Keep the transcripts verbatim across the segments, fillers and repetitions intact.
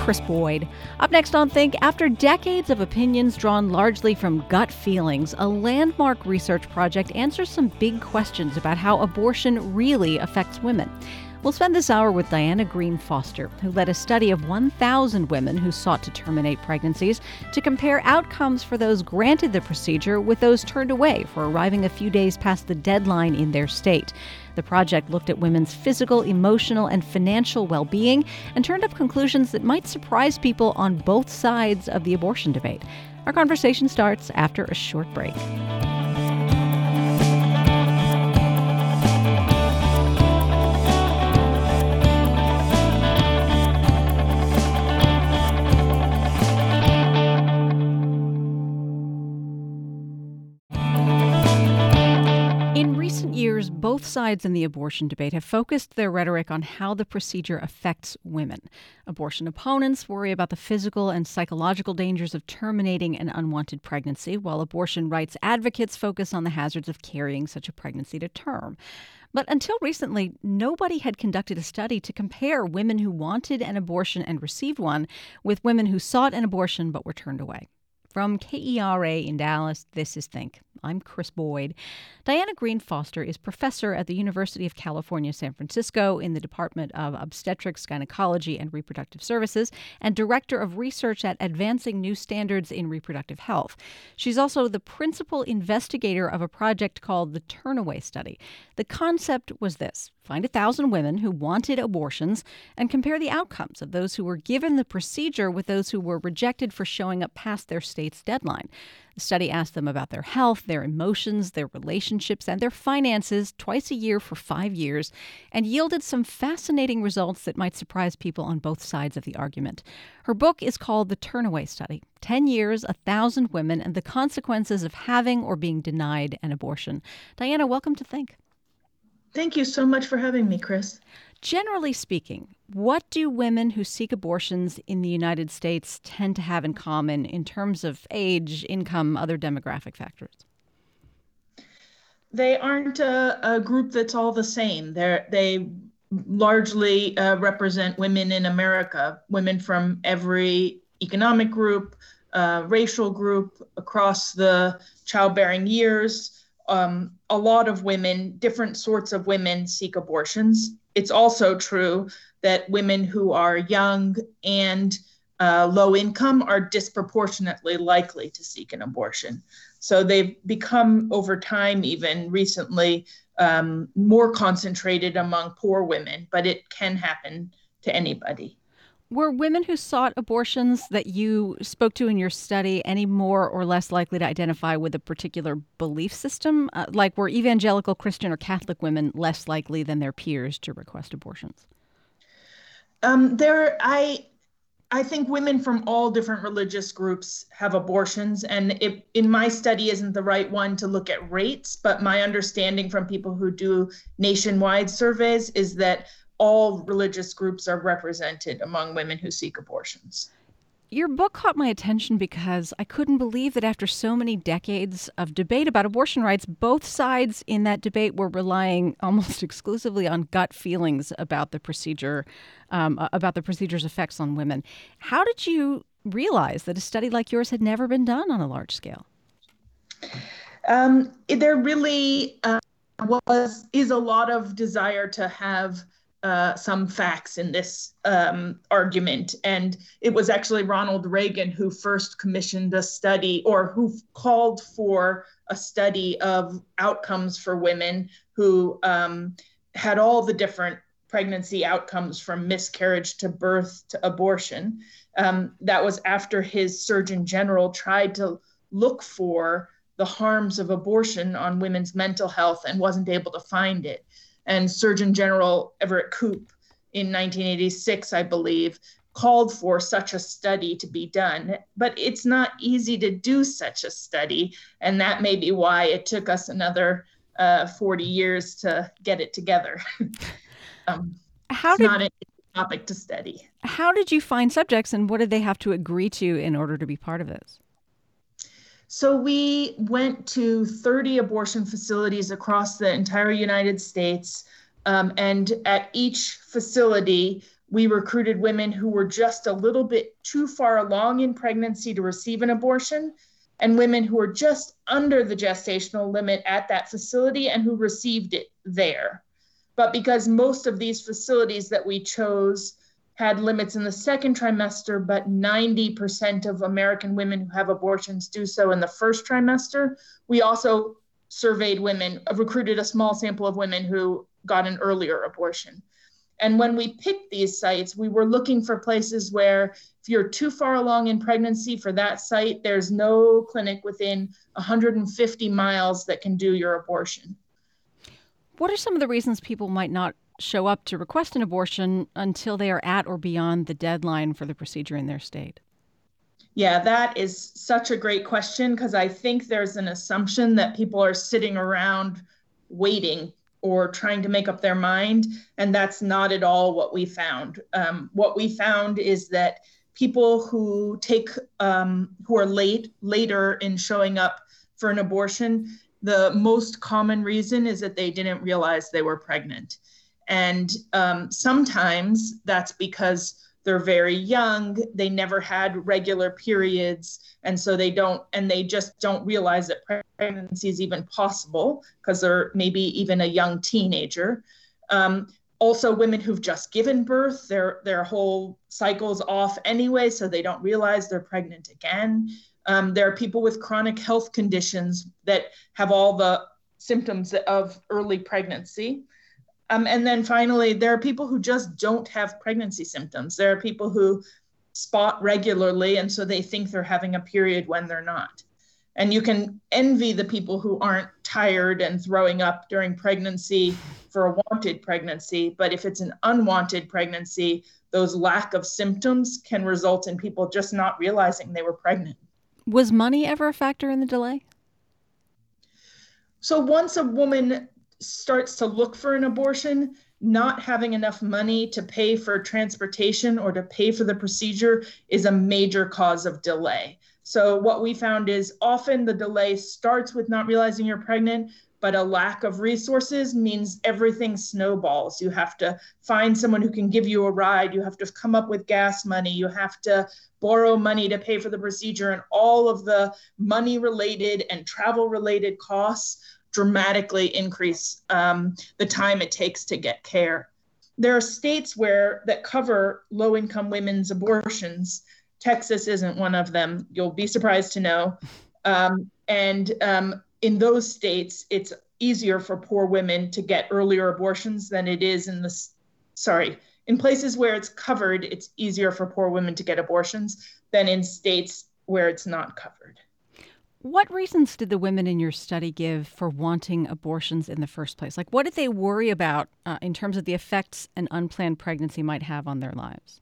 Kris Boyd. Up next on Think, after decades of opinions drawn largely from gut feelings, a landmark research project answers some big questions about how abortion really affects women. We'll spend this hour with Diana Green Foster, who led a study of one thousand women who sought to terminate pregnancies to compare outcomes for those granted the procedure with those turned away for arriving a few days past the deadline in their state. The project looked at women's physical, emotional, and financial well-being and turned up conclusions that might surprise people on both sides of the abortion debate. Our conversation starts after a short break. Years, both sides in the abortion debate have focused their rhetoric on how the procedure affects women. Abortion opponents worry about the physical and psychological dangers of terminating an unwanted pregnancy, while abortion rights advocates focus on the hazards of carrying such a pregnancy to term. But until recently, nobody had conducted a study to compare women who wanted an abortion and received one with women who sought an abortion but were turned away. From K E R A in Dallas, this is Think. I'm Kris Boyd. Diana Green Foster is professor at the University of California, San Francisco in the Department of Obstetrics, Gynecology, and Reproductive Services and director of research at Advancing New Standards in Reproductive Health. She's also the principal investigator of a project called the Turnaway Study. The concept was this: find a thousand women who wanted abortions and compare the outcomes of those who were given the procedure with those who were rejected for showing up past their state's deadline. The study asked them about their health, their emotions, their relationships, and their finances twice a year for five years, and yielded some fascinating results that might surprise people on both sides of the argument. Her book is called The Turnaway Study: ten years, a thousand women, and the consequences of having or being denied an abortion. Diana, welcome to Think. Thank you so much for having me, Kris. Generally speaking, what do women who seek abortions in the United States tend to have in common in terms of age, income, other demographic factors? They aren't a, a group that's all the same. They're, they largely uh, represent women in America, women from every economic group, uh, racial group, across the childbearing years. Um, a lot of women, different sorts of women, seek abortions. It's also true that women who are young and uh, low income are disproportionately likely to seek an abortion. So they've become, over time, even recently, um, more concentrated among poor women, but it can happen to anybody. Were women who sought abortions that you spoke to in your study any more or less likely to identify with a particular belief system? Uh, like were evangelical Christian or Catholic women less likely than their peers to request abortions? Um, there, I, I think women from all different religious groups have abortions, and it, in my study isn't the right one to look at rates, but my understanding from people who do nationwide surveys is that all religious groups are represented among women who seek abortions. Your book caught my attention because I couldn't believe that after so many decades of debate about abortion rights, both sides in that debate were relying almost exclusively on gut feelings about the procedure, um, about the procedure's effects on women. How did you realize that a study like yours had never been done on a large scale? Um, there really uh, was is a lot of desire to have Uh, some facts in this um, argument. And it was actually Ronald Reagan who first commissioned a study, or who called for a study of outcomes for women who um, had all the different pregnancy outcomes from miscarriage to birth to abortion. Um, that was after his Surgeon General tried to look for the harms of abortion on women's mental health and wasn't able to find it. And Surgeon General Everett Koop in nineteen eighty-six, I believe, called for such a study to be done. But it's not easy to do such a study. And that may be why it took us another uh, forty years to get it together. um, How it's did, not a topic to study. How did you find subjects, and what did they have to agree to in order to be part of this? So we went to thirty abortion facilities across the entire United States. Um, and at each facility, We recruited women who were just a little bit too far along in pregnancy to receive an abortion, and women who were just under the gestational limit at that facility and who received it there. But because most of these facilities that we chose had limits in the second trimester, but ninety percent of American women who have abortions do so in the first trimester, we also surveyed women, recruited a small sample of women who got an earlier abortion. And when we picked these sites, we were looking for places where if you're too far along in pregnancy for that site, there's no clinic within one hundred fifty miles that can do your abortion. What are some of the reasons people might not show up to request an abortion until they are at or beyond the deadline for the procedure in their state? Yeah, that is such a great question, because I think there's an assumption that people are sitting around waiting or trying to make up their mind, and that's not at all what we found. Um, what we found is that people who take, um, who are late, later in showing up for an abortion, the most common reason is that they didn't realize they were pregnant. And um, sometimes that's because they're very young, they never had regular periods, and so they don't, and they just don't realize that pregnancy is even possible because they're maybe even a young teenager. Um, also, women who've just given birth, their their whole cycle's off anyway, so they don't realize they're pregnant again. Um, there are people with chronic health conditions that have all the symptoms of early pregnancy. Um, and then finally, there are people who just don't have pregnancy symptoms. There are people who spot regularly, and so they think they're having a period when they're not. And you can envy the people who aren't tired and throwing up during pregnancy for a wanted pregnancy. But if it's an unwanted pregnancy, those lack of symptoms can result in people just not realizing they were pregnant. Was money ever a factor in the delay? So once a woman starts to look for an abortion, not having enough money to pay for transportation or to pay for the procedure is a major cause of delay. So what we found is often the delay starts with not realizing you're pregnant, but a lack of resources means everything snowballs. You have to find someone who can give you a ride. You have to come up with gas money. You have to borrow money to pay for the procedure, and all of the money-related and travel-related costs dramatically increase um, the time it takes to get care. There are states where that cover low-income women's abortions. Texas isn't one of them. You'll be surprised to know. Um, and um, in those states, it's easier for poor women to get earlier abortions than it is in the, sorry, in places where it's covered, it's easier for poor women to get abortions than in states where it's not covered. What reasons did the women in your study give for wanting abortions in the first place? Like, what did they worry about uh, in terms of the effects an unplanned pregnancy might have on their lives?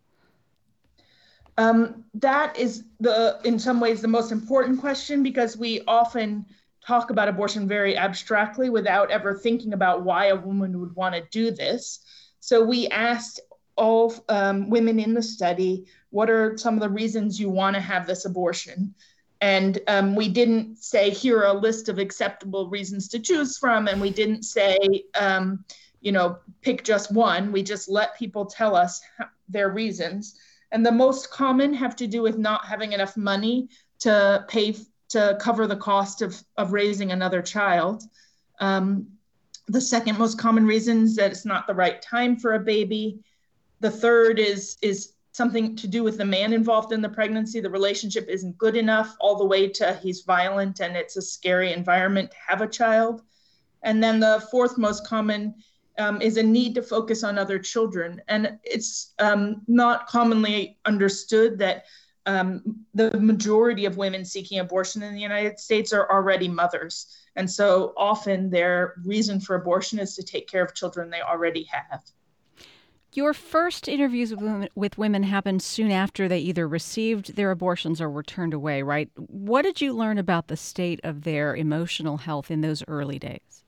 Um, that is, the, in some ways, the most important question, because we often talk about abortion very abstractly without ever thinking about why a woman would want to do this. So we asked all um, women in the study, what are some of the reasons you want to have this abortion? And um, we didn't say, here are a list of acceptable reasons to choose from. And we didn't say, um, you know, pick just one. We just let people tell us their reasons. And the most common have to do with not having enough money to pay to cover the cost of, of raising another child. Um, the second most common reason is that it's not the right time for a baby. The third is, is something to do with the man involved in the pregnancy. The relationship isn't good enough, all the way to he's violent and it's a scary environment to have a child. And then the fourth most common um, is a need to focus on other children. And it's um, not commonly understood that um, the majority of women seeking abortion in the United States are already mothers. And so often their reason for abortion is to take care of children they already have. Your first interviews with women, with women happened soon after they either received their abortions or were turned away, right? What did you learn about the state of their emotional health in those early days?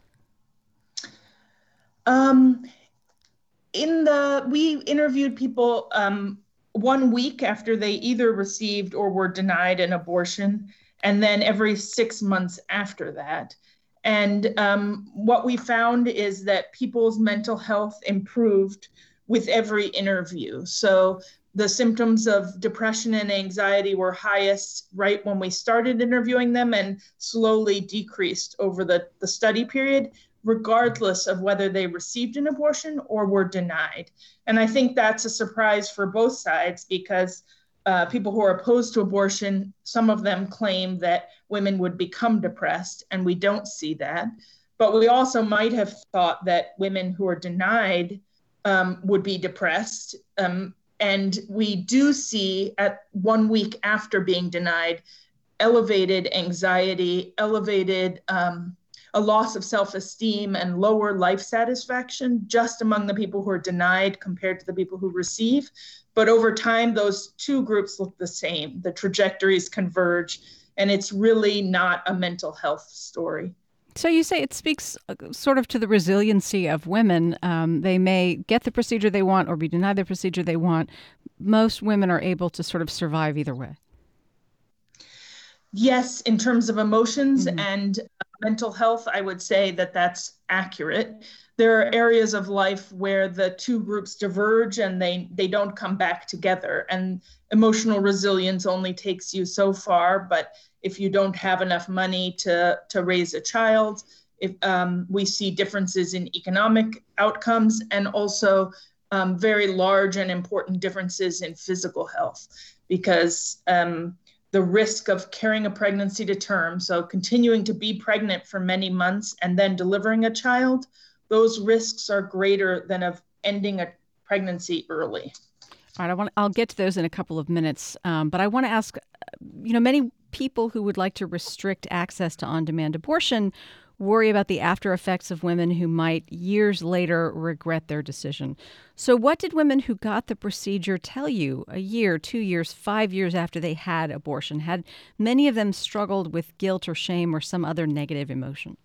Um, in the we interviewed people um, one week after they either received or were denied an abortion, and then every six months after that. And um, what we found is that people's mental health improved with every interview. So the symptoms of depression and anxiety were highest right when we started interviewing them and slowly decreased over the, the study period, regardless of whether they received an abortion or were denied. And I think that's a surprise for both sides because uh, people who are opposed to abortion, some of them claim that women would become depressed, and we don't see that. But we also might have thought that women who are denied um, would be depressed. Um, and we do see at one week after being denied, elevated anxiety, elevated um, a loss of self-esteem and lower life satisfaction just among the people who are denied compared to the people who receive. But over time, those two groups look the same. The trajectories converge, and it's really not a mental health story. So you say it speaks sort of to the resiliency of women. Um, they may get the procedure they want or be denied the procedure they want. Most women are able to sort of survive either way. Yes, in terms of emotions mm-hmm. and mental health, I would say that that's accurate. There are areas of life where the two groups diverge and they, they don't come back together. And emotional resilience only takes you so far, but if you don't have enough money to, to raise a child, if um, we see differences in economic outcomes and also um, very large and important differences in physical health, because um, the risk of carrying a pregnancy to term, so continuing to be pregnant for many months and then delivering a child, those risks are greater than of ending a pregnancy early. All right, I want, I'll get to those in a couple of minutes, um, but I want to ask, you know, many people who would like to restrict access to on-demand abortion worry about the after effects of women who might years later regret their decision. So what did women who got the procedure tell you a year, two years, five years after they had abortion? Had many of them struggled with guilt or shame or some other negative emotion?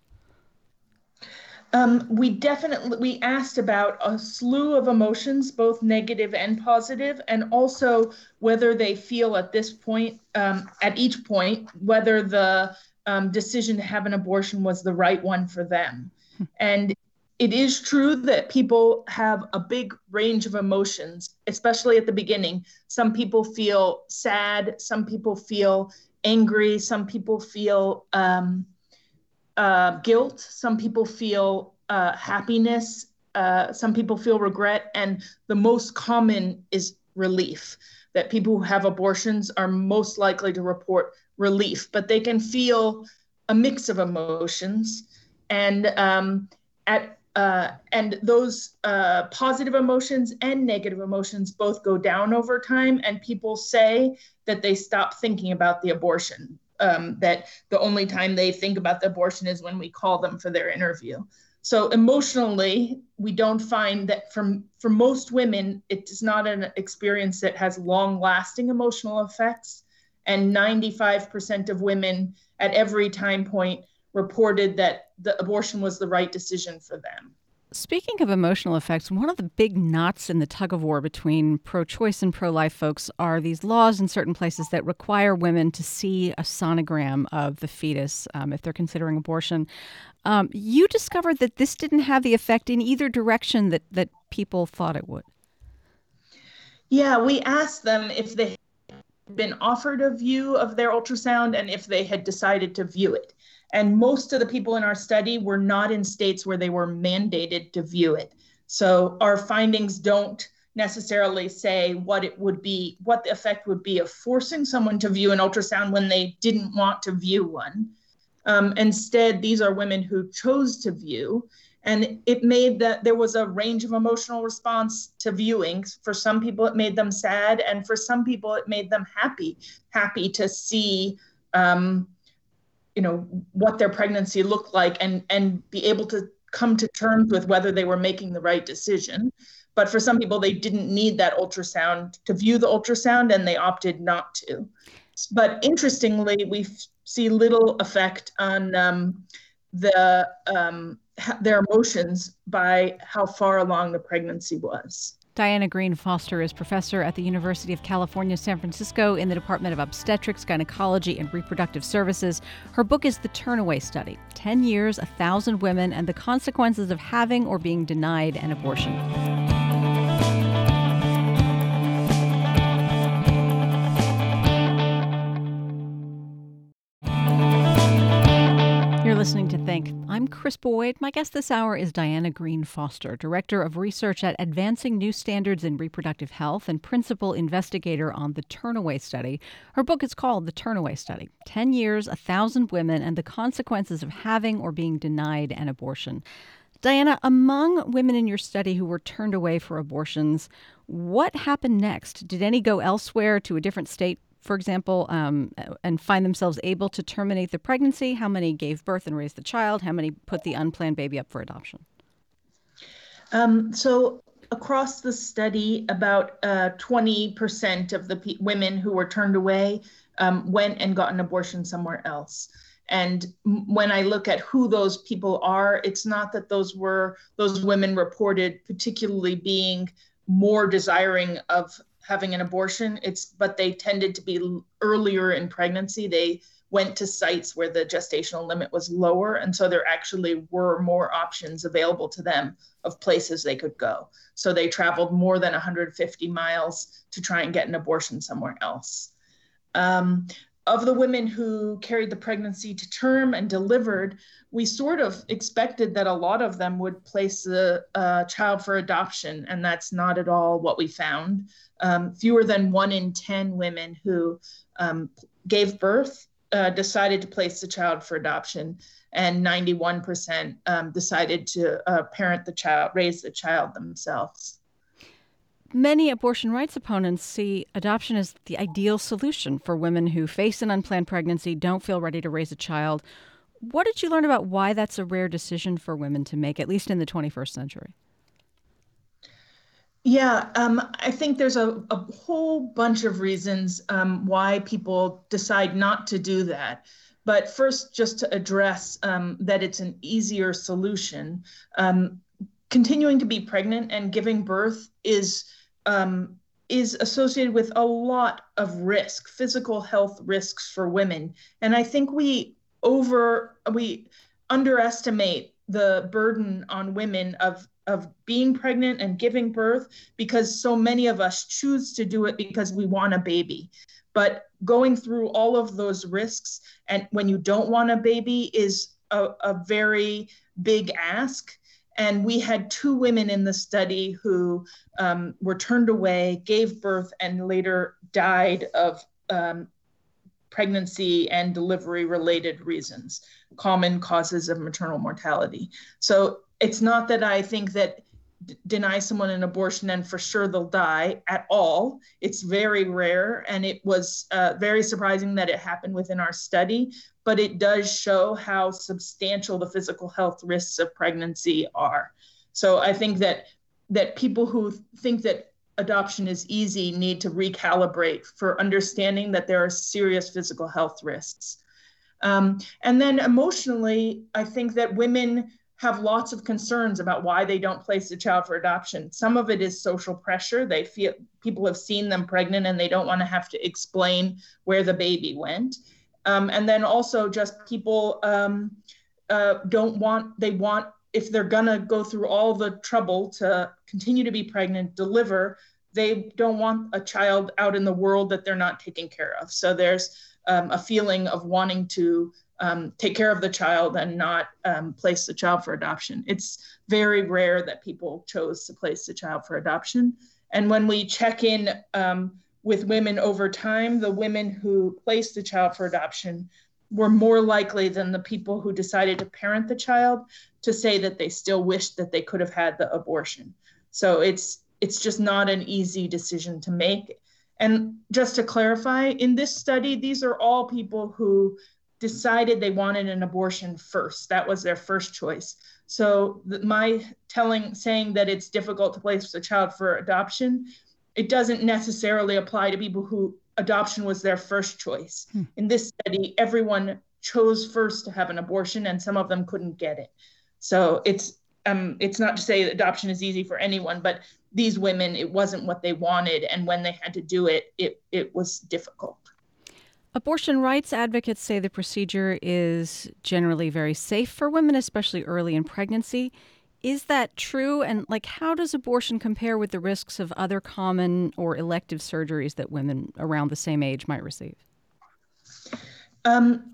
Um, we definitely, we asked about a slew of emotions, both negative and positive, and also whether they feel at this point, um, at each point, whether the um, decision to have an abortion was the right one for them. And it is true that people have a big range of emotions, especially at the beginning. Some people feel sad, some people feel angry, some people feel um, Uh, guilt, some people feel uh, happiness, uh, some people feel regret, and the most common is relief, that people who have abortions are most likely to report relief, but they can feel a mix of emotions. And um, at uh, and those uh, positive emotions and negative emotions both go down over time, and people say that they stop thinking about the abortion. Um, that the only time they think about the abortion is when we call them for their interview. So emotionally, we don't find that from, for most women, it is not an experience that has long-lasting emotional effects. And ninety-five percent of women at every time point reported that the abortion was the right decision for them. Speaking of emotional effects, one of the big knots in the tug-of-war between pro-choice and pro-life folks are these laws in certain places that require women to see a sonogram of the fetus um, if they're considering abortion. Um, you discovered that this didn't have the effect in either direction that, that people thought it would. Yeah, we asked them if they had been offered a view of their ultrasound and if they had decided to view it. And most of the people in our study were not in states where they were mandated to view it. So our findings don't necessarily say what it would be, what the effect would be of forcing someone to view an ultrasound when they didn't want to view one. Um, instead, these are women who chose to view, and it made that there was a range of emotional response to viewing. For some people, it made them sad, and for some people, it made them happy, happy to see um, you know, what their pregnancy looked like and, and be able to come to terms with whether they were making the right decision. But for some people, they didn't need that ultrasound to view the ultrasound, and they opted not to. But interestingly, we f- see little effect on um, the um, ha- their emotions by how far along the pregnancy was. Diana Green Foster is professor at the University of California, San Francisco in the Department of Obstetrics, Gynecology, and Reproductive Services. Her book is The Turnaway Study, ten years, one thousand Women, and the Consequences of Having or Being Denied an Abortion. Chris Boyd. My guest this hour is Diana Green Foster, Director of Research at Advancing New Standards in Reproductive Health and Principal Investigator on the Turnaway Study. Her book is called The Turnaway Study, ten years, a thousand Women, and the Consequences of Having or Being Denied an Abortion. Diana, among women in your study who were turned away for abortions, what happened next? Did any go elsewhere to a different state, for example, um, and find themselves able to terminate the pregnancy? How many gave birth and raised the child? How many put the unplanned baby up for adoption? Um, so across the study, about uh, twenty percent of the pe- women who were turned away um, went and got an abortion somewhere else. And when I look at who those people are, it's not that those were those women reported particularly being more desiring of having an abortion. It's but they tended to be earlier in pregnancy. They went to sites where the gestational limit was lower, and so there actually were more options available to them of places they could go. So they traveled more than one hundred fifty miles to try and get an abortion somewhere else. Um, Of the women who carried the pregnancy to term and delivered, we sort of expected that a lot of them would place the uh, child for adoption, and that's not at all what we found. Um, fewer than one in ten women who um, gave birth uh, decided to place the child for adoption, and ninety-one percent um, decided to uh, parent the child, raise the child themselves. Many abortion rights opponents see adoption as the ideal solution for women who face an unplanned pregnancy, don't feel ready to raise a child. What did you learn about why that's a rare decision for women to make, at least in the twenty-first century? Yeah, um, I think there's a, a whole bunch of reasons um, why people decide not to do that. But first, just to address um, that it's an easier solution. Um, continuing to be pregnant and giving birth is Um, is associated with a lot of risk, physical health risks for women. And I think we over, we underestimate the burden on women of, of being pregnant and giving birth, because so many of us choose to do it because we want a baby. But going through all of those risks, and when you don't want a baby, is a, a very big ask. And we had two women in the study who um, were turned away, gave birth, and later died of um, pregnancy and delivery related reasons, common causes of maternal mortality. So it's not that I think that d- deny someone an abortion and for sure they'll die at all. It's very rare, and it was uh, very surprising that it happened within our study, but it does show how substantial the physical health risks of pregnancy are. So I think that that people who think that adoption is easy need to recalibrate for understanding that there are serious physical health risks. Um, and then emotionally, I think that women have lots of concerns about why they don't place a child for adoption. Some of it is social pressure. They feel people have seen them pregnant and they don't want to have to explain where the baby went. Um, and then also just people um, uh, don't want, they want, if they're gonna go through all the trouble to continue to be pregnant, deliver, they don't want a child out in the world that they're not taking care of. So there's um, a feeling of wanting to um, take care of the child and not um, place the child for adoption. It's very rare that people chose to place the child for adoption. And when we check in um, with women over time, the women who placed the child for adoption were more likely than the people who decided to parent the child to say that they still wished that they could have had the abortion. So it's it's just not an easy decision to make. And just to clarify, in this study, these are all people who decided they wanted an abortion first. That was their first choice. So the, my telling, saying that it's difficult to place a child for adoption, it doesn't necessarily apply to people who adoption was their first choice. Hmm. In this study, everyone chose first to have an abortion, and some of them couldn't get it. So it's um, it's not to say that adoption is easy for anyone, but these women, it wasn't what they wanted, and when they had to do it, it it was difficult. Abortion rights advocates say the procedure is generally very safe for women, especially early in pregnancy. Is that true? And like, how does abortion compare with the risks of other common or elective surgeries that women around the same age might receive? Um,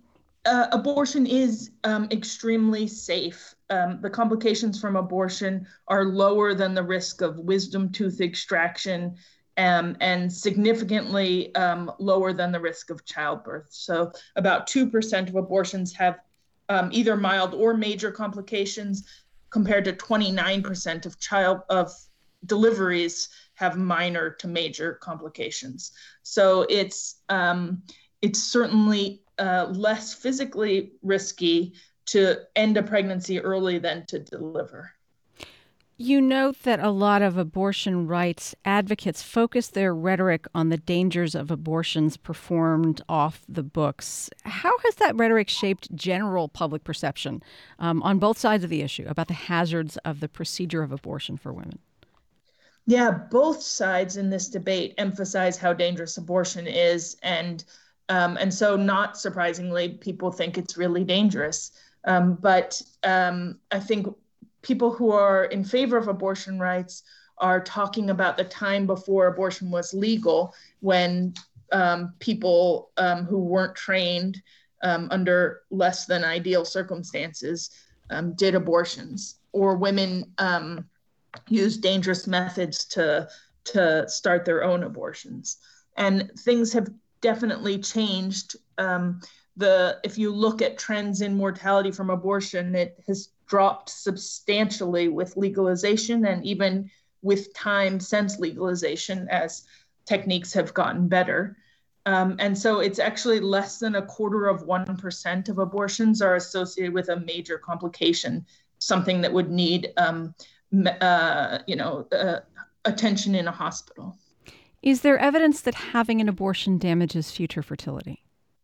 uh, abortion is um, extremely safe. Um, the complications from abortion are lower than the risk of wisdom tooth extraction, um, and significantly um, lower than the risk of childbirth. So about two percent of abortions have um, either mild or major complications, compared to twenty-nine percent of child of deliveries have minor to major complications. So it's um, it's certainly uh, less physically risky to end a pregnancy early than to deliver. You note that a lot of abortion rights advocates focus their rhetoric on the dangers of abortions performed off the books. How has that rhetoric shaped general public perception um, on both sides of the issue about the hazards of the procedure of abortion for women? Yeah, both sides in this debate emphasize how dangerous abortion is, and um, and so not surprisingly, people think it's really dangerous. Um, but um, I think people who are in favor of abortion rights are talking about the time before abortion was legal, when um, people um, who weren't trained um, under less than ideal circumstances um, did abortions, or women um, used dangerous methods to, to start their own abortions. And things have definitely changed. Um, the if you look at trends in mortality from abortion, it has dropped substantially with legalization, and even with time since legalization as techniques have gotten better. Um, and so it's actually less than a quarter of one percent of abortions are associated with a major complication, something that would need um, uh, you know, uh, attention in a hospital. Is there evidence that having an abortion damages future fertility?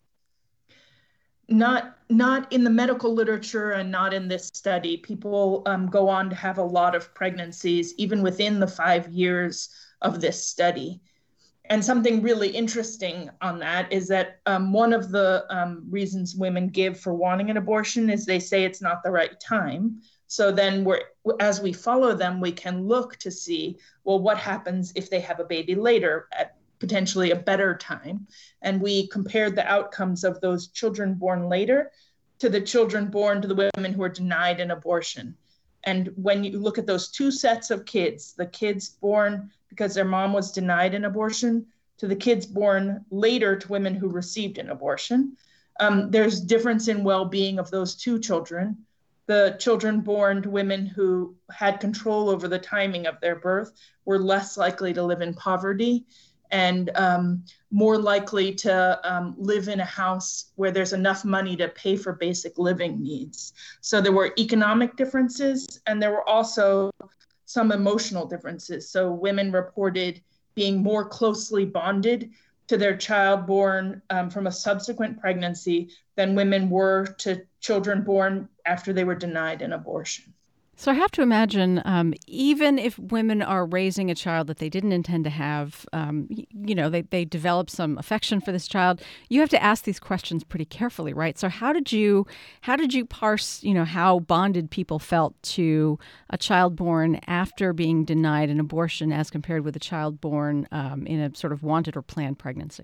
Not not in the medical literature, and not in this study. People um, go on to have a lot of pregnancies, even within the five years of this study. And something really interesting on that is that um, one of the um, reasons women give for wanting an abortion is they say it's not the right time. So then we're, as we follow them, we can look to see, well, what happens if they have a baby later at potentially a better time. And we compared the outcomes of those children born later to the children born to the women who are denied an abortion. And when you look at those two sets of kids, the kids born because their mom was denied an abortion to the kids born later to women who received an abortion, um, there's difference in well-being of those two children. The children born to women who had control over the timing of their birth were less likely to live in poverty, and um, more likely to um, live in a house where there's enough money to pay for basic living needs. So there were economic differences, and there were also some emotional differences. So women reported being more closely bonded to their child born um, from a subsequent pregnancy than women were to children born after they were denied an abortion. So I have to imagine, um, even if women are raising a child that they didn't intend to have, um, you know, they, they develop some affection for this child, you have to ask these questions pretty carefully, right? So how did you how did you parse, you know, how bonded people felt to a child born after being denied an abortion as compared with a child born um, in a sort of wanted or planned pregnancy?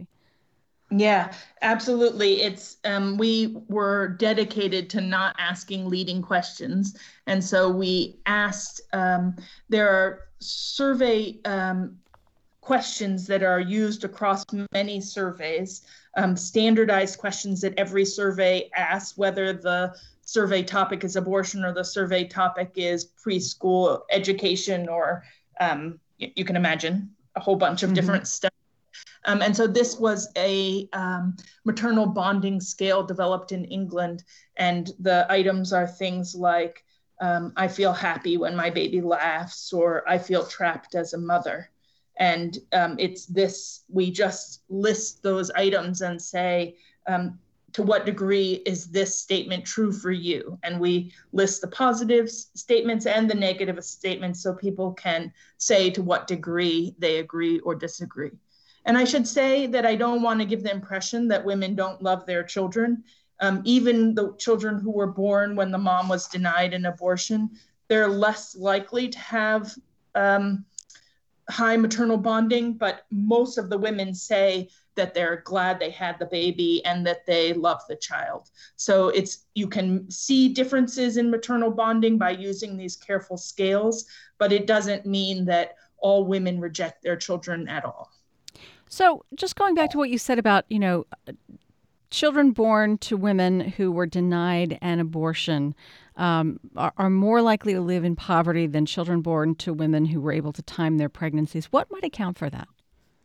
Yeah, absolutely. It's um, we were dedicated to not asking leading questions, and so we asked. Um, there are survey um, questions that are used across many surveys, um, standardized questions that every survey asks, whether the survey topic is abortion or the survey topic is preschool education, or um, you, you can imagine a whole bunch of mm-hmm. different stuff. Um, and so this was a um, maternal bonding scale developed in England. And the items are things like, um, I feel happy when my baby laughs, or I feel trapped as a mother. And um, it's this, we just list those items and say, um, to what degree is this statement true for you? And we list the positive statements and the negative statements so people can say to what degree they agree or disagree. And I should say that I don't want to give the impression that women don't love their children. Um, even the children who were born when the mom was denied an abortion, they're less likely to have um, high maternal bonding, but most of the women say that they're glad they had the baby and that they love the child. So it's you can see differences in maternal bonding by using these careful scales, but it doesn't mean that all women reject their children at all. So just going back to what you said about, you know, children born to women who were denied an abortion um, are, are more likely to live in poverty than children born to women who were able to time their pregnancies. What might account for that?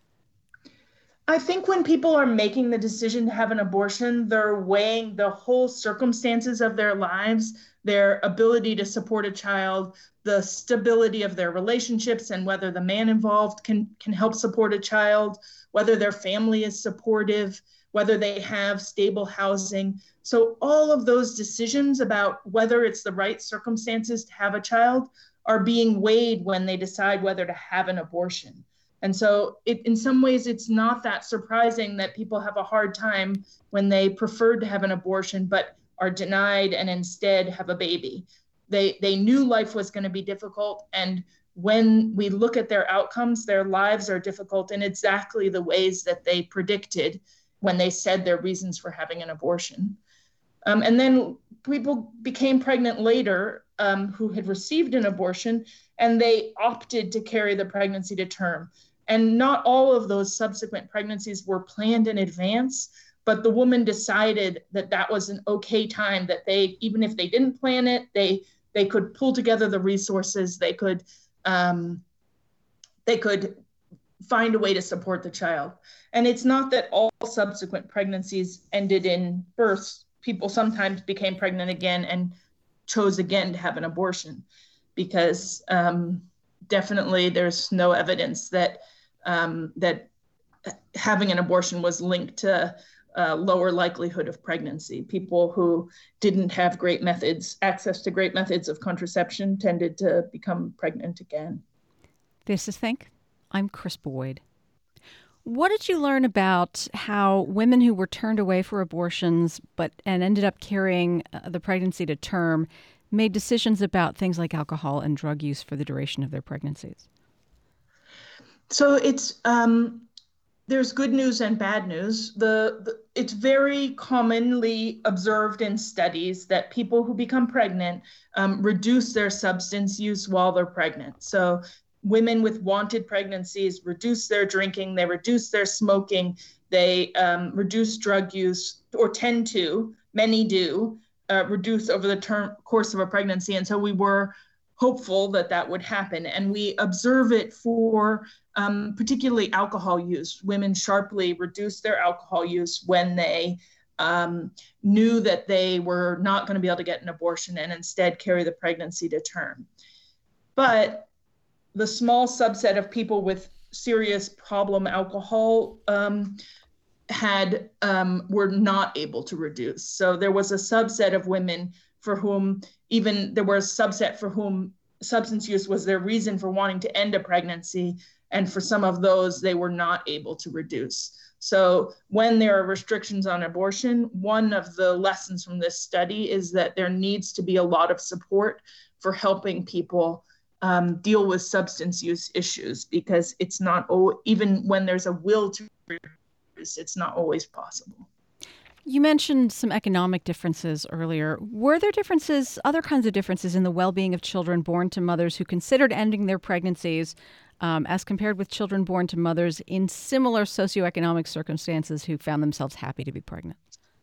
I think when people are making the decision to have an abortion, they're weighing the whole circumstances of their lives, their ability to support a child, the stability of their relationships, and whether the man involved can, can help support a child, whether their family is supportive, whether they have stable housing. So all of those decisions about whether it's the right circumstances to have a child are being weighed when they decide whether to have an abortion. And so it, in some ways, it's not that surprising that people have a hard time when they preferred to have an abortion, but are denied and instead have a baby. They, they knew life was going to be difficult. And when we look at their outcomes, their lives are difficult in exactly the ways that they predicted when they said their reasons for having an abortion. Um, and then people became pregnant later um, who had received an abortion, and they opted to carry the pregnancy to term. And not all of those subsequent pregnancies were planned in advance, but the woman decided that that was an okay time, that they, even if they didn't plan it, they they could pull together the resources, they could um, they could find a way to support the child. And it's not that all subsequent pregnancies ended in births. People sometimes became pregnant again and chose again to have an abortion, because um, definitely there's no evidence that um, that having an abortion was linked to uh, lower likelihood of pregnancy. People who didn't have great methods, access to great methods of contraception, tended to become pregnant again. This is Think. I'm Kris Boyd. What did you learn about how women who were turned away for abortions but and ended up carrying uh, the pregnancy to term made decisions about things like alcohol and drug use for the duration of their pregnancies? So it's um, there's good news and bad news. The, the it's very commonly observed in studies that people who become pregnant um, reduce their substance use while they're pregnant. So women with wanted pregnancies reduce their drinking, they reduce their smoking, they um, reduce drug use, or tend to, many do, uh, reduce over the term course of a pregnancy. And so we were hopeful that that would happen. And we observe it for um, particularly alcohol use. Women sharply reduce their alcohol use when they um, knew that they were not going to be able to get an abortion and instead carry the pregnancy to term. But the small subset of people with serious problem alcohol um, had um, were not able to reduce. So there was a subset of women for whom even there was a subset for whom substance use was their reason for wanting to end a pregnancy. And for some of those, they were not able to reduce. So when there are restrictions on abortion, one of the lessons from this study is that there needs to be a lot of support for helping people um, deal with substance use issues, because it's not, even when there's a will to reduce, it's not always possible. You mentioned some economic differences earlier. Were there differences, other kinds of differences in the well-being of children born to mothers who considered ending their pregnancies um, as compared with children born to mothers in similar socioeconomic circumstances who found themselves happy to be pregnant?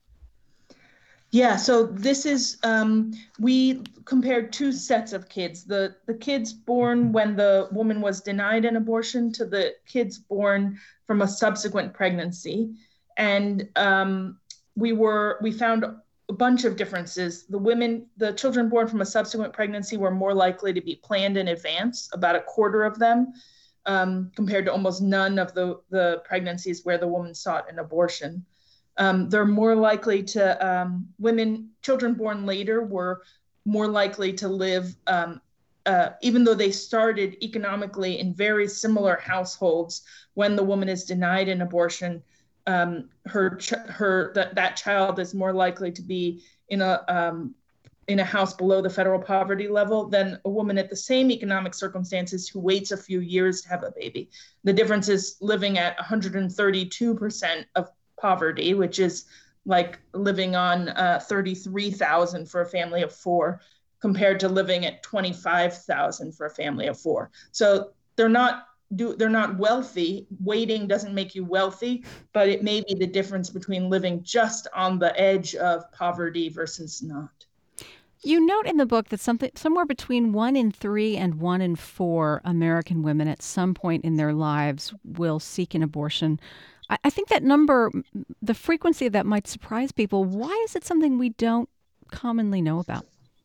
Yeah, so this is, um, we compared two sets of kids, the, the kids born when the woman was denied an abortion to the kids born from a subsequent pregnancy. And um, we were, we found a bunch of differences. The women, the children born from a subsequent pregnancy were more likely to be planned in advance, about a quarter of them, um, compared to almost none of the, the pregnancies where the woman sought an abortion. Um, they're more likely to, um, women, children born later were more likely to live, um, uh, even though they started economically in very similar households. When the woman is denied an abortion, um, her, ch- her that, that child is more likely to be in a, um, in a house below the federal poverty level than a woman at the same economic circumstances who waits a few years to have a baby. The difference is living at one hundred thirty-two percent of poverty, which is like living on uh, thirty-three thousand for a family of four, compared to living at twenty-five thousand for a family of four. So they're not do they're not wealthy. Waiting doesn't make you wealthy, but it may be the difference between living just on the edge of poverty versus not. You note in the book that something somewhere between one in three and one in four American women at some point in their lives will seek an abortion. I, I think that number, the frequency of that might surprise people. Why is it something we don't commonly know about?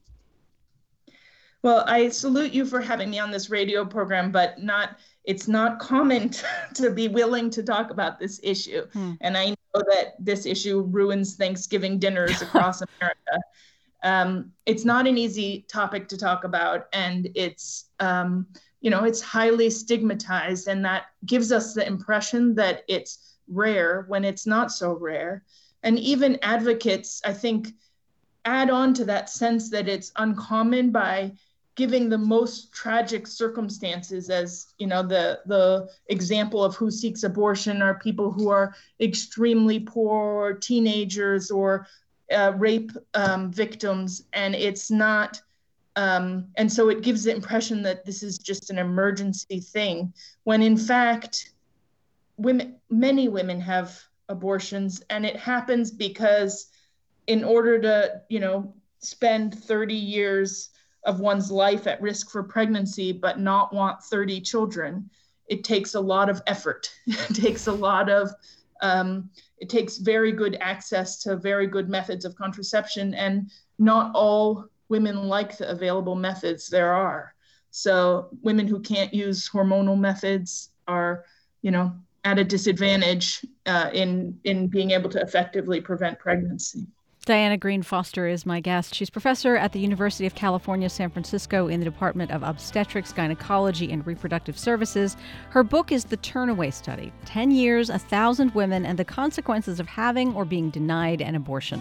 Well, I salute you for having me on this radio program, but not it's not common to, to be willing to talk about this issue. Hmm. And I know that this issue ruins Thanksgiving dinners across America. Um, it's not an easy topic to talk about, and it's, um, you know, it's highly stigmatized, and that gives us the impression that it's rare when it's not so rare. And even advocates, I think, add on to that sense that it's uncommon by giving the most tragic circumstances as, you know, the the example of who seeks abortion are people who are extremely poor, or teenagers, or uh, rape um, victims. And it's not, um, and so it gives the impression that this is just an emergency thing, when in fact, women, many women have abortions, and it happens because in order to, you know, spend thirty years of one's life at risk for pregnancy, but not want thirty children, it takes a lot of effort. It takes a lot of, um, it takes very good access to very good methods of contraception, and not all women like the available methods there are. So women who can't use hormonal methods are, you know, at a disadvantage uh, in, in being able to effectively prevent pregnancy. Diana Green Foster is my guest. She's professor at the University of California, San Francisco in the Department of Obstetrics, Gynecology, and Reproductive Services. Her book is The Turnaway Study, ten years, one thousand Women, and the Consequences of Having or Being Denied an Abortion.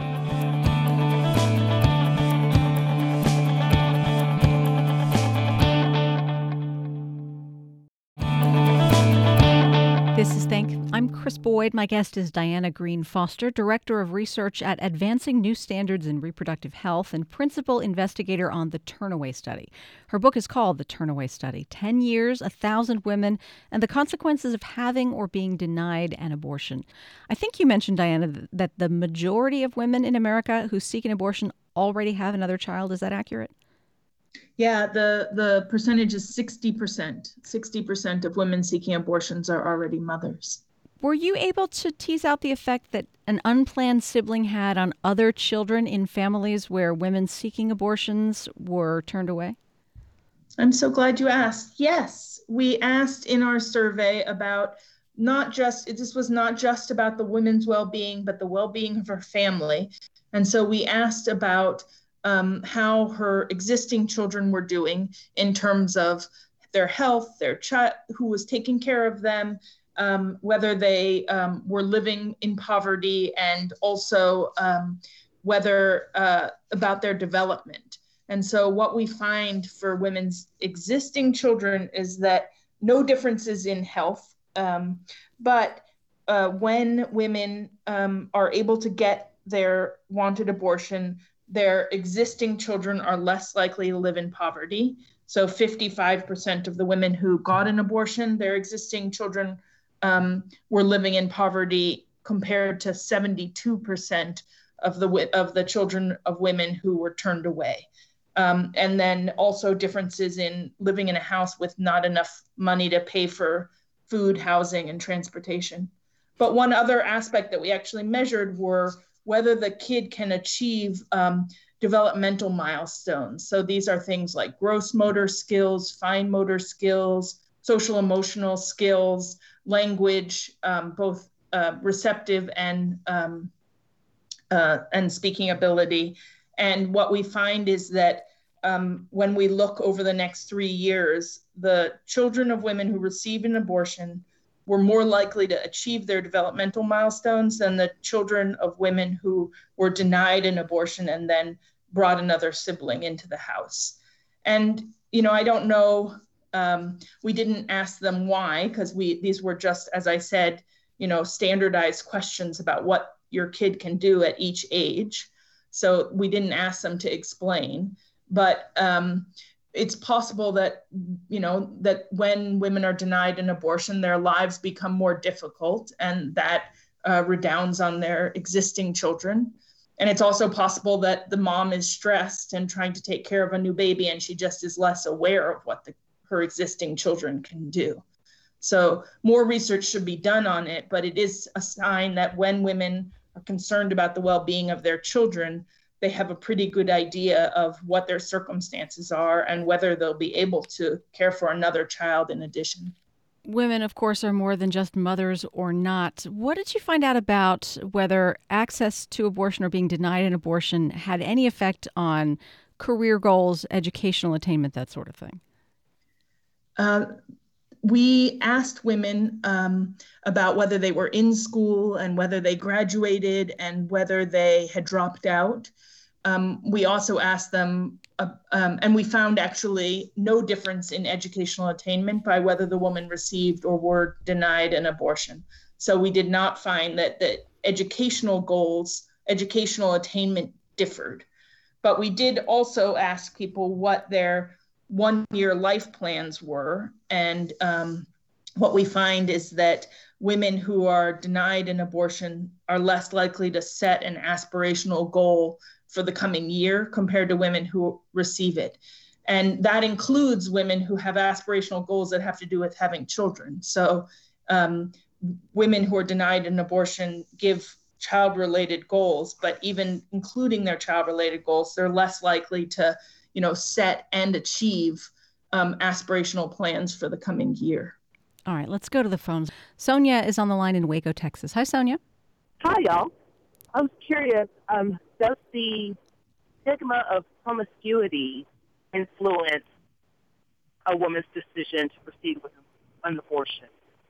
This is Think. I'm Chris Boyd. My guest is Diana Green Foster, Director of Research at Advancing New Standards in Reproductive Health and Principal Investigator on the Turnaway Study. Her book is called The Turnaway Study, ten years, one thousand Women, and the Consequences of Having or Being Denied an Abortion. I think you mentioned, Diana, that the majority of women in America who seek an abortion already have another child. Is that accurate? Yeah, the, the percentage is sixty percent. sixty percent of women seeking abortions are already mothers. Were you able to tease out the effect that an unplanned sibling had on other children in families where women seeking abortions were turned away? I'm so glad you asked. Yes, we asked in our survey about not just, this was not just about the women's well-being, but the well-being of her family. And so we asked about Um, how her existing children were doing in terms of their health, their child, who was taking care of them, um, whether they um, were living in poverty, and also um, whether uh, about their development. And so what we find for women's existing children is that no differences in health, um, but uh, when women um, are able to get their wanted abortion, their existing children are less likely to live in poverty. So fifty-five percent of the women who got an abortion, their existing children um, were living in poverty, compared to seventy-two percent of the of the children of women who were turned away. Um, and then also differences in living in a house with not enough money to pay for food, housing, and transportation. But one other aspect that we actually measured were whether the kid can achieve um, developmental milestones. So these are things like gross motor skills, fine motor skills, social emotional skills, language, um, both uh, receptive and um, uh, and speaking ability. And what we find is that um, when we look over the next three years, the children of women who receive an abortion were more likely to achieve their developmental milestones than the children of women who were denied an abortion and then brought another sibling into the house. And, you know, I don't know, um, we didn't ask them why, because we these were just, as I said, you know, standardized questions about what your kid can do at each age. So we didn't ask them to explain, but um, it's possible that, you know, that when women are denied an abortion, their lives become more difficult, and that uh, redounds on their existing children. And it's also possible that the mom is stressed and trying to take care of a new baby, and she just is less aware of what the, her existing children can do. So more research should be done on it, but it is a sign that when women are concerned about the well-being of their children, they have a pretty good idea of what their circumstances are and whether they'll be able to care for another child in addition. Women, of course, are more than just mothers or not. What did you find out about whether access to abortion or being denied an abortion had any effect on career goals, educational attainment, that sort of thing? Uh, we asked women um, about whether they were in school and whether they graduated and whether they had dropped out. Um, we also asked them, uh, um, and we found actually no difference in educational attainment by whether the woman received or were denied an abortion. So we did not find that the educational goals, educational attainment differed. But we did also ask people what their one-year life plans were. And um, what we find is that women who are denied an abortion are less likely to set an aspirational goal for the coming year compared to women who receive it. And that includes women who have aspirational goals that have to do with having children. So um, women who are denied an abortion give child-related goals, but even including their child-related goals, they're less likely to, you know, set and achieve um, aspirational plans for the coming year. All right, let's go to the phones. Sonia is on the line in Waco, Texas. Hi, Sonia. Hi, y'all. I was curious, um, does the stigma of promiscuity influence a woman's decision to proceed with an abortion?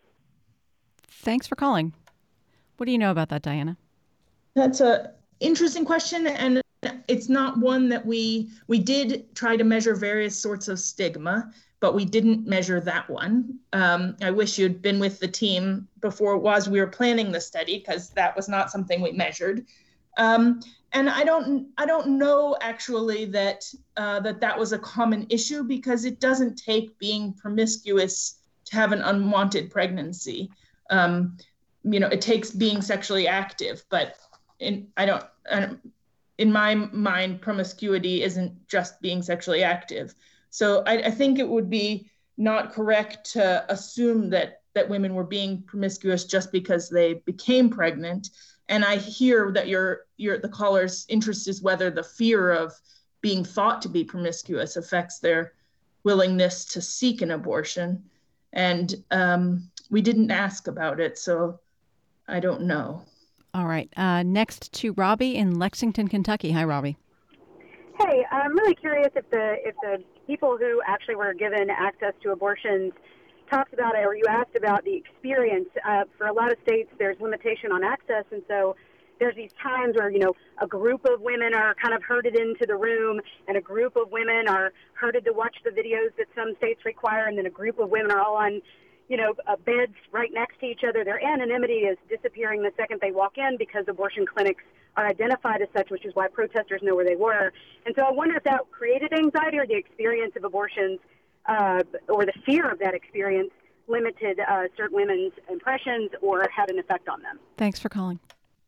Thanks for calling. What do you know about that, Diana? That's a interesting question, and it's not one that we we did try to measure various sorts of stigma, but we didn't measure that one. Um, I wish you'd been with the team before it was we were planning the study, because that was not something we measured. Um, and I don't I don't know actually that uh, that that was a common issue, because it doesn't take being promiscuous to have an unwanted pregnancy. Um, you know, it takes being sexually active, but in I don't, I don't in my mind, promiscuity isn't just being sexually active. So I, I think it would be not correct to assume that that women were being promiscuous just because they became pregnant. And I hear that your your the caller's interest is whether the fear of being thought to be promiscuous affects their willingness to seek an abortion. And um, we didn't ask about it, so I don't know. All right. Uh, next to Robbie in Lexington, Kentucky. Hi, Robbie. Hey, I'm really curious if the if the people who actually were given access to abortions talked about it, or you asked about the experience. Uh, for a lot of states, there's limitation on access, and so there's these times where, you know, a group of women are kind of herded into the room, and a group of women are herded to watch the videos that some states require, and then a group of women are all on, you know, uh, beds right next to each other. Their anonymity is disappearing the second they walk in, because abortion clinics are identified as such, which is why protesters know where they were. And so I wonder if that created anxiety, or the experience of abortions, uh, or the fear of that experience limited uh, certain women's impressions or had an effect on them. Thanks for calling.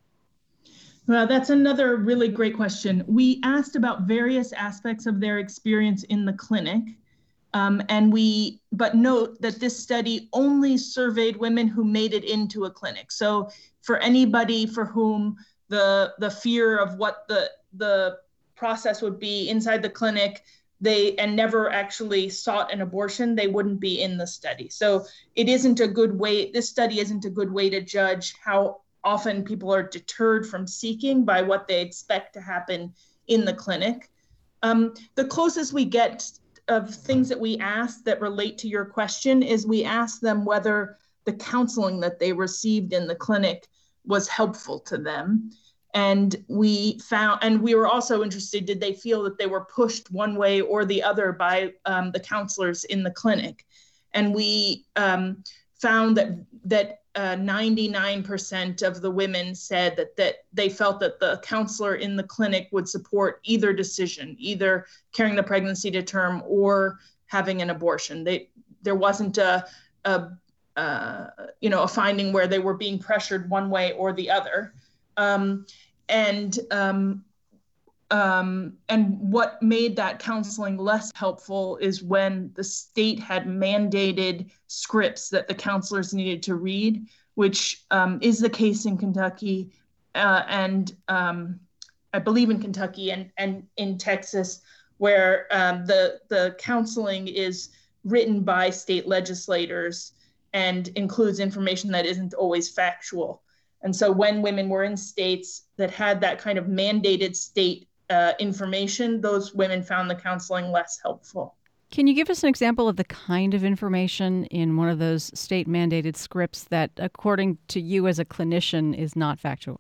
Well, that's another really great question. We asked about various aspects of their experience in the clinic. Um, and we, but note that this study only surveyed women who made it into a clinic. So for anybody for whom the the fear of what the the process would be inside the clinic, they and never actually sought an abortion, they wouldn't be in the study. So it isn't a good way, this study isn't a good way to judge how often people are deterred from seeking by what they expect to happen in the clinic. Um, the closest we get of things that we ask that relate to your question is we ask them whether the counseling that they received in the clinic was helpful to them. And we found, and we were also interested, did they feel that they were pushed one way or the other by um, the counselors in the clinic? And we um, found that that uh, ninety-nine percent of the women said that, that they felt that the counselor in the clinic would support either decision, either carrying the pregnancy to term or having an abortion. They, there wasn't a, a uh, you know, a finding where they were being pressured one way or the other. Um, and um, um, and what made that counseling less helpful is when the state had mandated scripts that the counselors needed to read, which um, is the case in Kentucky, uh, and um, I believe in Kentucky and, and in Texas, where um, the, the counseling is written by state legislators and includes information that isn't always factual. And so when women were in states that had that kind of mandated state uh, information, those women found the counseling less helpful. Can you give us an example of the kind of information in one of those state mandated scripts that, according to you as a clinician, is not factual?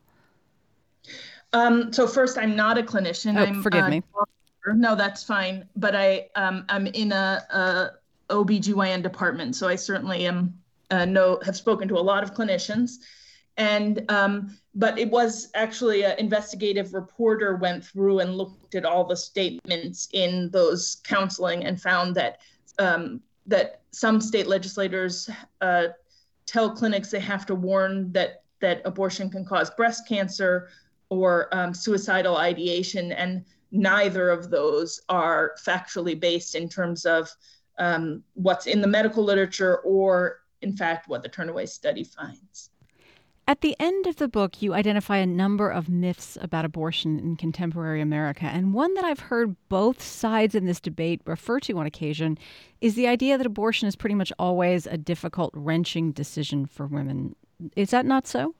Um, so first, I'm not a clinician. Oh, I'm, forgive uh, me. No, that's fine. But I, um, I'm in a, a O B G Y N department, so I certainly am uh, know have spoken to a lot of clinicians. And um, but it was actually an investigative reporter went through and looked at all the statements in those counseling and found that um, that some state legislators uh, tell clinics they have to warn that that abortion can cause breast cancer or um, suicidal ideation, and neither of those are factually based in terms of um, what's in the medical literature or, in fact, what the Turnaway study finds. At the end of the book, you identify a number of myths about abortion in contemporary America, and one that I've heard both sides in this debate refer to on occasion is the idea that abortion is pretty much always a difficult, wrenching decision for women. Is that not so?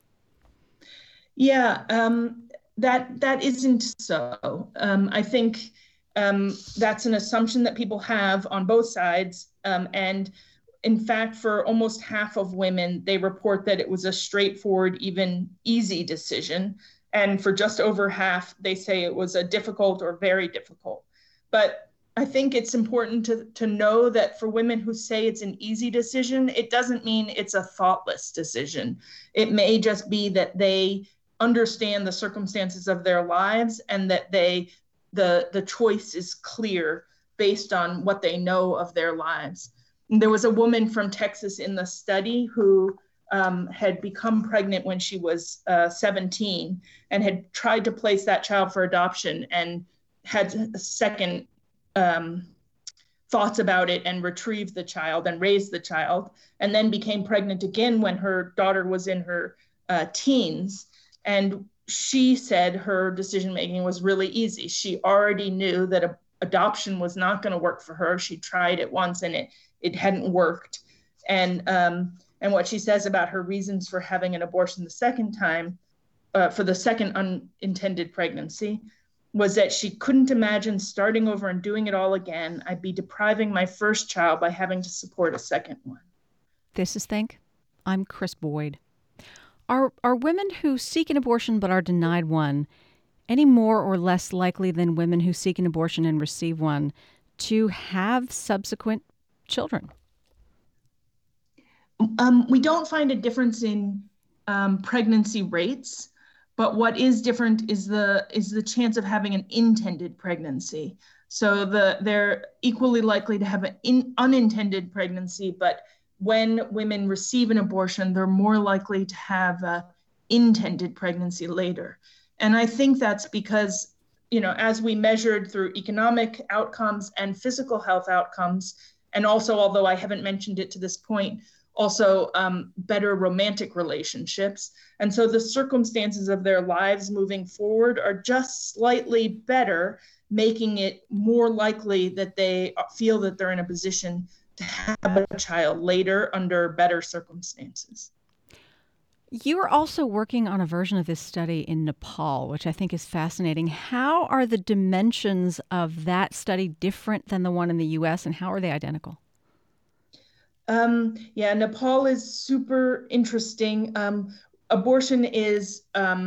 Yeah, um, that that isn't so. Um, I think um, that's an assumption that people have on both sides, um, and in fact, for almost half of women, they report that it was a straightforward, even easy decision. And for just over half, they say it was a difficult or very difficult. But I think it's important to, to know that for women who say it's an easy decision, it doesn't mean it's a thoughtless decision. It may just be that they understand the circumstances of their lives and that they the, the choice is clear based on what they know of their lives. There was a woman from Texas in the study who um, had become pregnant when she was uh, seventeen and had tried to place that child for adoption and had second um, thoughts about it and retrieved the child and raised the child, and then became pregnant again when her daughter was in her uh, teens. And she said her decision-making was really easy. She already knew that a, adoption was not going to work for her. She tried it once and it it hadn't worked. And um, and what she says about her reasons for having an abortion the second time, uh, for the second unintended pregnancy, was that she couldn't imagine starting over and doing it all again. I'd be depriving my first child by having to support a second one. This is Think. I'm Chris Boyd. Are, are women who seek an abortion but are denied one any more or less likely than women who seek an abortion and receive one to have subsequent children? Um, we don't find a difference in um, pregnancy rates, but what is different is the is the chance of having an intended pregnancy. So the they're equally likely to have an in, unintended pregnancy, but when women receive an abortion, they're more likely to have an intended pregnancy later. And I think that's because, you know, as we measured through economic outcomes and physical health outcomes, and also, although I haven't mentioned it to this point, also um, better romantic relationships. And so the circumstances of their lives moving forward are just slightly better, making it more likely that they feel that they're in a position to have a child later under better circumstances. You are also working on a version of this study in Nepal, which I think is fascinating. How are the dimensions of that study different than the one in the U S, and how are they identical? Um, yeah, Nepal is super interesting. Um, abortion is um,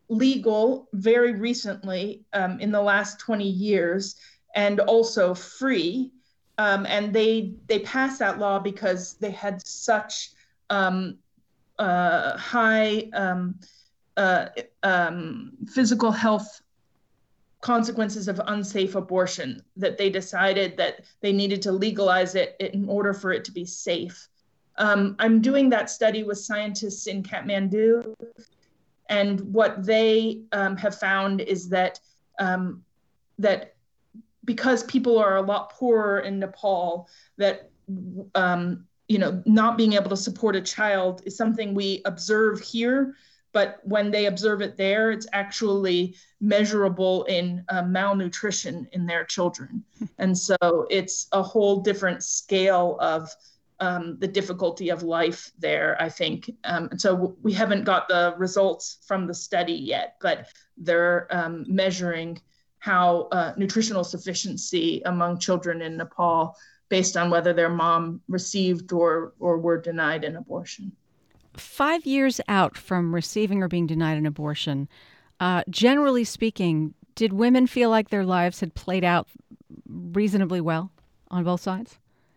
legal very recently, um, in the last twenty years, and also free. Um, and they they passed that law because they had such um, uh, high um, uh, um, physical health consequences of unsafe abortion that they decided that they needed to legalize it in order for it to be safe. Um, I'm doing that study with scientists in Kathmandu, and what they um, have found is that um, that because people are a lot poorer in Nepal, that um, you know, not being able to support a child is something we observe here, but when they observe it there, it's actually measurable in uh, malnutrition in their children. And so it's a whole different scale of um, the difficulty of life there, I think. Um, and so we haven't got the results from the study yet, but they're um, measuring how uh, nutritional sufficiency among children in Nepal based on whether their mom received or, or were denied an abortion. Five years out from receiving or being denied an abortion, uh, generally speaking, did women feel like their lives had played out reasonably well on both sides?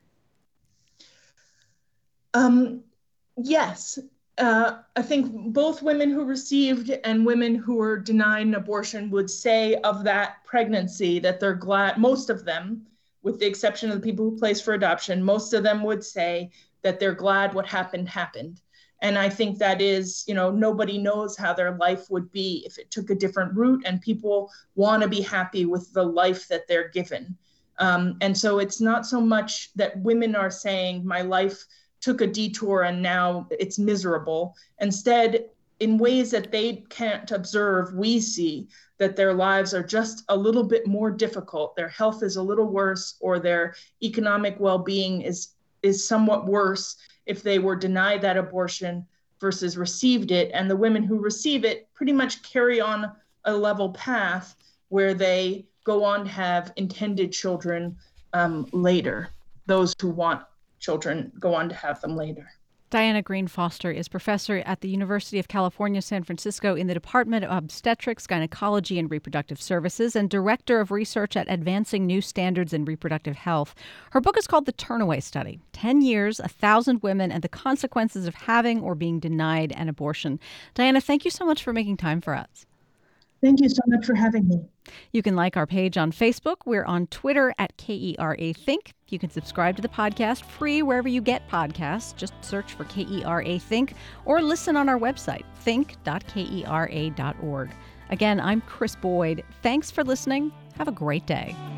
Um, yes. Uh, I think both women who received and women who were denied an abortion would say of that pregnancy that they're glad, most of them, with the exception of the people who placed for adoption, most of them would say that they're glad what happened happened. And I think that is, you know, nobody knows how their life would be if it took a different route, and people want to be happy with the life that they're given. Um, and so it's not so much that women are saying my life took a detour and now it's miserable. Instead, in ways that they can't observe, we see that their lives are just a little bit more difficult. Their health is a little worse, or their economic well-being is is somewhat worse if they were denied that abortion versus received it. And the women who receive it pretty much carry on a level path where they go on to have intended children um, later. Those who want children go on to have them later. Diana Green Foster is professor at the University of California, San Francisco in the Department of Obstetrics, Gynecology, and Reproductive Services, and director of research at Advancing New Standards in Reproductive Health. Her book is called The Turnaway Study, ten years, a thousand women, and the consequences of having or being denied an abortion. Diana, thank you so much for making time for us. Thank you so much for having me. You can like our page on Facebook. We're on Twitter at K E R A Think. You can subscribe to the podcast free wherever you get podcasts. Just search for K E R A Think, or listen on our website, think dot kera dot org. Again, I'm Chris Boyd. Thanks for listening. Have a great day.